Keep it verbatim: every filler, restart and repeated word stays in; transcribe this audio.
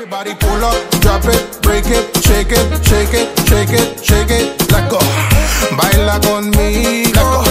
Everybody pull up, drop it, break it, shake it, shake it, shake it, shake it, let go. Baila conmigo,